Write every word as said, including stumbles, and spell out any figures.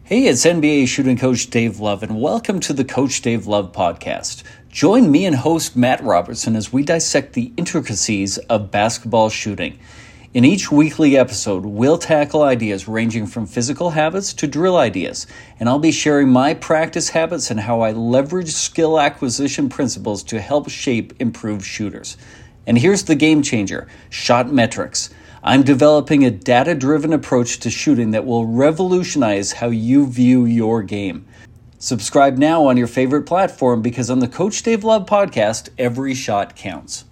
Hey, it's N B A shooting coach Dave Love, and welcome to the Coach Dave Love podcast. Join me and host Matt Robertson as we dissect the intricacies of basketball shooting. In each weekly episode, we'll tackle ideas ranging from physical habits to drill ideas, and I'll be sharing my practice habits and how I leverage skill acquisition principles to help shape improved shooters. And here's the game changer, shot metrics. I'm developing a data-driven approach to shooting that will revolutionize how you view your game. Subscribe now on your favorite platform because on the Coach Dave Love podcast, every shot counts.